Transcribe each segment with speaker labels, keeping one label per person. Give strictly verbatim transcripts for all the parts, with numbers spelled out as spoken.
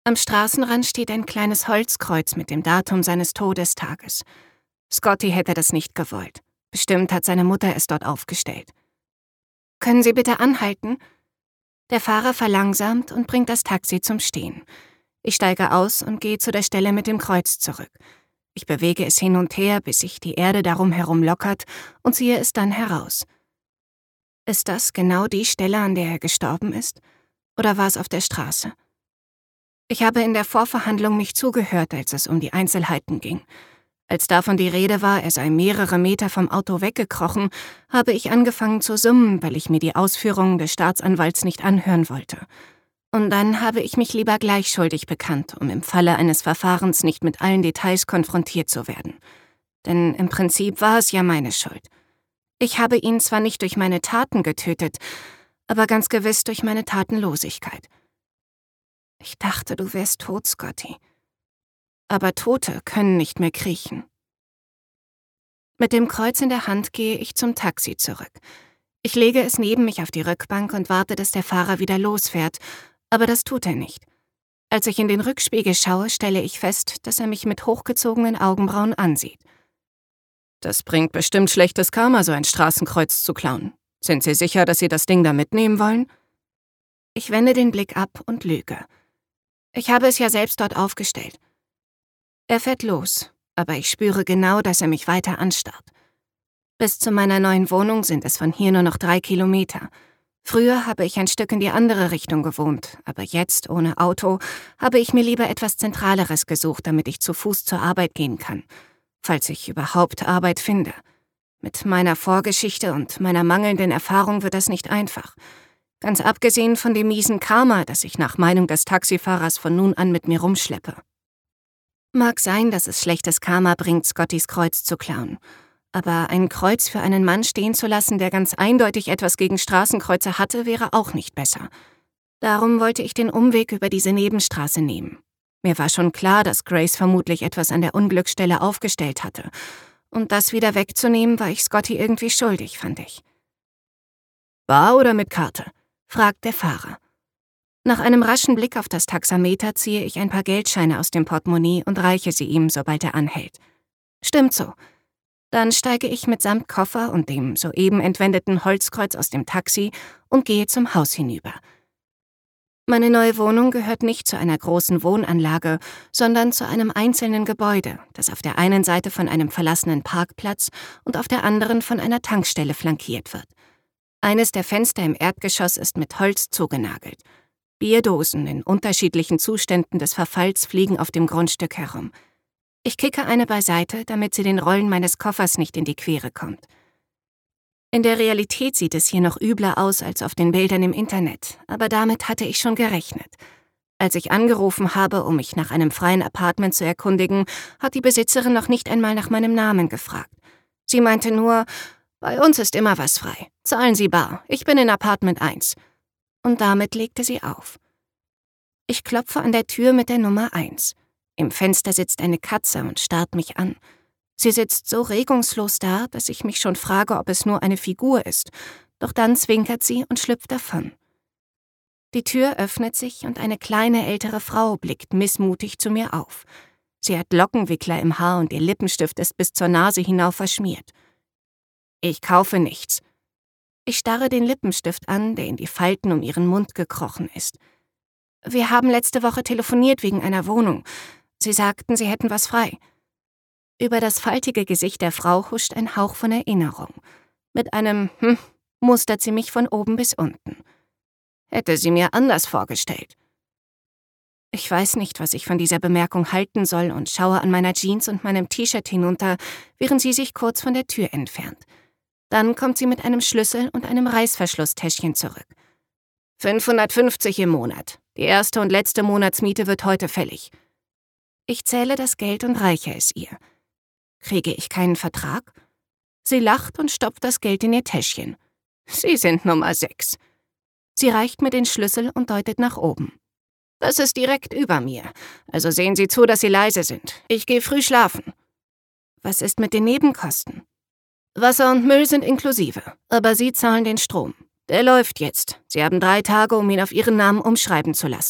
Speaker 1: Am Straßenrand steht ein kleines Holzkreuz mit dem Datum seines Todestages. Scotty hätte das nicht gewollt. Bestimmt hat seine Mutter es dort aufgestellt. »Können Sie bitte anhalten?« Der Fahrer verlangsamt und bringt das Taxi zum Stehen. Ich steige aus und gehe zu der Stelle mit dem Kreuz zurück. Ich bewege es hin und her, bis sich die Erde darum herum lockert und ziehe es dann heraus. Ist das genau die Stelle, an der er gestorben ist? Oder war es auf der Straße? Ich habe in der Vorverhandlung nicht zugehört, als es um die Einzelheiten ging. Als davon die Rede war, er sei mehrere Meter vom Auto weggekrochen, habe ich angefangen zu summen, weil ich mir die Ausführungen des Staatsanwalts nicht anhören wollte. Und dann habe ich mich lieber gleich schuldig bekannt, um im Falle eines Verfahrens nicht mit allen Details konfrontiert zu werden. Denn im Prinzip war es ja meine Schuld. Ich habe ihn zwar nicht durch meine Taten getötet, aber ganz gewiss durch meine Tatenlosigkeit. Ich dachte, du wärst tot, Scotty. Aber Tote können nicht mehr kriechen. Mit dem Kreuz in der Hand gehe ich zum Taxi zurück. Ich lege es neben mich auf die Rückbank und warte, dass der Fahrer wieder losfährt, aber das tut er nicht. Als ich in den Rückspiegel schaue, stelle ich fest, dass er mich mit hochgezogenen Augenbrauen ansieht. »Das bringt bestimmt schlechtes Karma, so ein Straßenkreuz zu klauen. Sind Sie sicher, dass Sie das Ding da mitnehmen wollen?« Ich wende den Blick ab und lüge. Ich habe es ja selbst dort aufgestellt. Er fährt los, aber ich spüre genau, dass er mich weiter anstarrt. Bis zu meiner neuen Wohnung sind es von hier nur noch drei Kilometer. Früher habe ich ein Stück in die andere Richtung gewohnt, aber jetzt, ohne Auto, habe ich mir lieber etwas Zentraleres gesucht, damit ich zu Fuß zur Arbeit gehen kann, falls ich überhaupt Arbeit finde. Mit meiner Vorgeschichte und meiner mangelnden Erfahrung wird das nicht einfach. Ganz abgesehen von dem miesen Karma, das ich nach Meinung des Taxifahrers von nun an mit mir rumschleppe. Mag sein, dass es schlechtes Karma bringt, Scottys Kreuz zu klauen. Aber ein Kreuz für einen Mann stehen zu lassen, der ganz eindeutig etwas gegen Straßenkreuze hatte, wäre auch nicht besser. Darum wollte ich den Umweg über diese Nebenstraße nehmen. Mir war schon klar, dass Grace vermutlich etwas an der Unglücksstelle aufgestellt hatte. Und das wieder wegzunehmen, war ich Scotty irgendwie schuldig, fand ich. »Bar oder mit Karte?« fragt der Fahrer. Nach einem raschen Blick auf das Taxameter ziehe ich ein paar Geldscheine aus dem Portemonnaie und reiche sie ihm, sobald er anhält. Stimmt so. Dann steige ich mitsamt Koffer und dem soeben entwendeten Holzkreuz aus dem Taxi und gehe zum Haus hinüber. Meine neue Wohnung gehört nicht zu einer großen Wohnanlage, sondern zu einem einzelnen Gebäude, das auf der einen Seite von einem verlassenen Parkplatz und auf der anderen von einer Tankstelle flankiert wird. Eines der Fenster im Erdgeschoss ist mit Holz zugenagelt. Bierdosen in unterschiedlichen Zuständen des Verfalls fliegen auf dem Grundstück herum. Ich kicke eine beiseite, damit sie den Rollen meines Koffers nicht in die Quere kommt. In der Realität sieht es hier noch übler aus als auf den Bildern im Internet, aber damit hatte ich schon gerechnet. Als ich angerufen habe, um mich nach einem freien Apartment zu erkundigen, hat die Besitzerin noch nicht einmal nach meinem Namen gefragt. Sie meinte nur, »Bei uns ist immer was frei. Zahlen Sie bar. Ich bin in Apartment eins. Und damit legte sie auf. Ich klopfe an der Tür mit der Nummer eins. Im Fenster sitzt eine Katze und starrt mich an. Sie sitzt so regungslos da, dass ich mich schon frage, ob es nur eine Figur ist. Doch dann zwinkert sie und schlüpft davon. Die Tür öffnet sich und eine kleine ältere Frau blickt missmutig zu mir auf. Sie hat Lockenwickler im Haar und ihr Lippenstift ist bis zur Nase hinauf verschmiert. Ich kaufe nichts. Ich starre den Lippenstift an, der in die Falten um ihren Mund gekrochen ist. Wir haben letzte Woche telefoniert wegen einer Wohnung. Sie sagten, Sie hätten was frei. Über das faltige Gesicht der Frau huscht ein Hauch von Erinnerung. Mit einem Hm mustert sie mich von oben bis unten. Hätte sie mir anders vorgestellt. Ich weiß nicht, was ich von dieser Bemerkung halten soll und schaue an meiner Jeans und meinem T-Shirt hinunter, während sie sich kurz von der Tür entfernt. Dann kommt sie mit einem Schlüssel und einem Reißverschlusstäschchen zurück. fünfhundertfünfzig im Monat. Die erste und letzte Monatsmiete wird heute fällig. Ich zähle das Geld und reiche es ihr. Kriege ich keinen Vertrag? Sie lacht und stopft das Geld in ihr Täschchen. Sie sind Nummer sechs. Sie reicht mir den Schlüssel und deutet nach oben. Das ist direkt über mir. Also sehen Sie zu, dass Sie leise sind. Ich gehe früh schlafen. Was ist mit den Nebenkosten? Wasser und Müll sind inklusive, aber Sie zahlen den Strom. Der läuft jetzt. Sie haben drei Tage, um ihn auf Ihren Namen umschreiben zu lassen.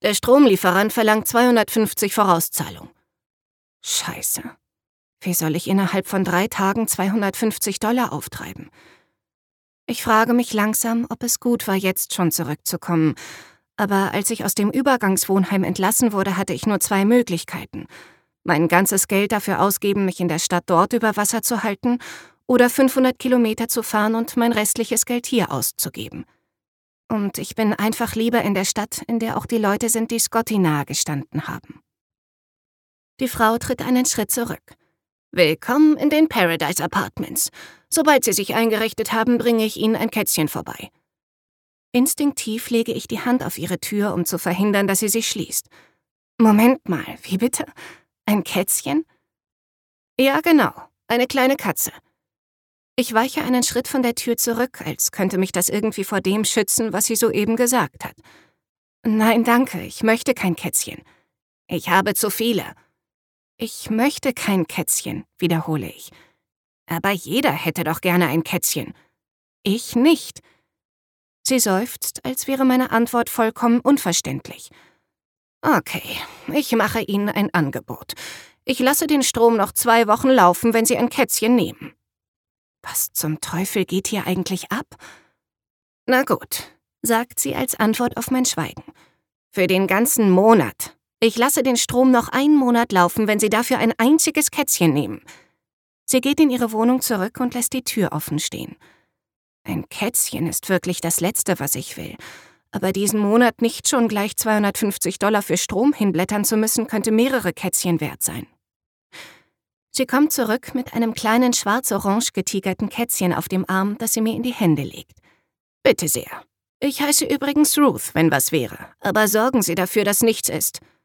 Speaker 1: Der Stromlieferant verlangt zweihundertfünfzig Vorauszahlung. Scheiße. Wie soll ich innerhalb von drei Tagen zweihundertfünfzig Dollar auftreiben? Ich frage mich langsam, ob es gut war, jetzt schon zurückzukommen. Aber als ich aus dem Übergangswohnheim entlassen wurde, hatte ich nur zwei Möglichkeiten. Mein ganzes Geld dafür ausgeben, mich in der Stadt dort über Wasser zu halten, oder fünfhundert Kilometer zu fahren und mein restliches Geld hier auszugeben. Und ich bin einfach lieber in der Stadt, in der auch die Leute sind, die Scotty nahegestanden haben. Die Frau tritt einen Schritt zurück. Willkommen in den Paradise Apartments. Sobald Sie sich eingerichtet haben, bringe ich Ihnen ein Kätzchen vorbei. Instinktiv lege ich die Hand auf ihre Tür, um zu verhindern, dass sie sich schließt. Moment mal, wie bitte? Ein Kätzchen? Ja, genau, eine kleine Katze. Ich weiche einen Schritt von der Tür zurück, als könnte mich das irgendwie vor dem schützen, was sie soeben gesagt hat. Nein, danke, ich möchte kein Kätzchen. Ich habe zu viele. Ich möchte kein Kätzchen, wiederhole ich. Aber jeder hätte doch gerne ein Kätzchen. Ich nicht. Sie seufzt, als wäre meine Antwort vollkommen unverständlich. Okay, ich mache Ihnen ein Angebot. Ich lasse den Strom noch zwei Wochen laufen, wenn Sie ein Kätzchen nehmen. Was zum Teufel geht hier eigentlich ab? Na gut, sagt sie als Antwort auf mein Schweigen. Für den ganzen Monat. Ich lasse den Strom noch einen Monat laufen, wenn Sie dafür ein einziges Kätzchen nehmen. Sie geht in ihre Wohnung zurück und lässt die Tür offen stehen. Ein Kätzchen ist wirklich das Letzte, was ich will. Aber diesen Monat nicht schon gleich zweihundertfünfzig Dollar für Strom hinblättern zu müssen, könnte mehrere Kätzchen wert sein. Sie kommt zurück mit einem kleinen schwarz-orange getigerten Kätzchen auf dem Arm, das sie mir in die Hände legt. Bitte sehr. Ich heiße übrigens Ruth, wenn was wäre. Aber sorgen Sie dafür, dass nichts ist.